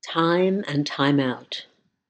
Time and time out.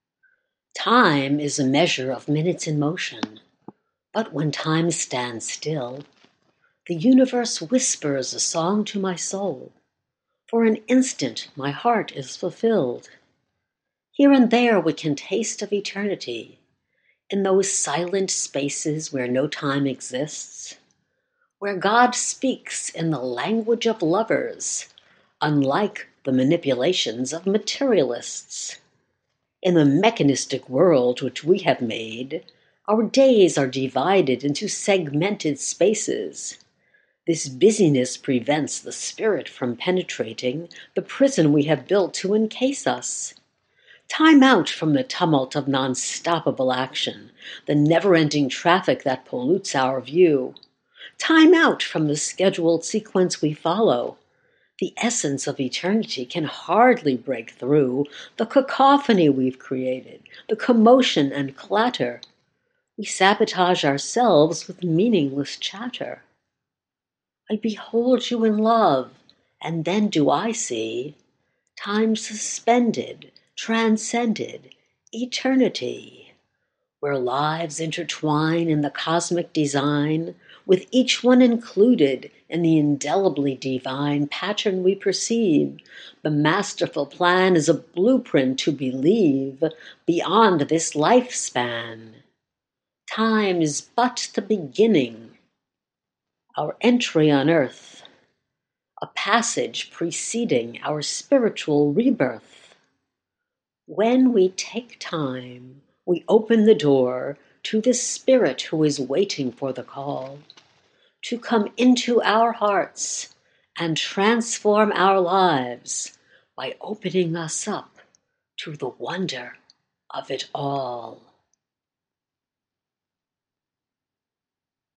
Time is a measure of minutes in motion, but when time stands still, the universe whispers a song to my soul. For an instant my heart is fulfilled. Here and there we can taste of eternity, in those silent spaces where no time exists, where God speaks in the language of lovers, unlike the manipulations of materialists. In the mechanistic world which we have made, our days are divided into segmented spaces. This busyness prevents the spirit from penetrating the prison we have built to encase us. Time out from the tumult of non-stoppable action, the never-ending traffic that pollutes our view. Time out from the scheduled sequence we follow. The essence of eternity can hardly break through the cacophony we've created, the commotion and clatter. We sabotage ourselves with meaningless chatter. I behold you in love, and then do I see time suspended, transcended, eternity, where lives intertwine in the cosmic design, with each one included in the indelibly divine pattern we perceive. The masterful plan is a blueprint to believe beyond this lifespan. Time is but the beginning, our entry on earth, a passage preceding our spiritual rebirth. When we take time, we open the door to the Spirit who is waiting for the call to come into our hearts and transform our lives by opening us up to the wonder of it all.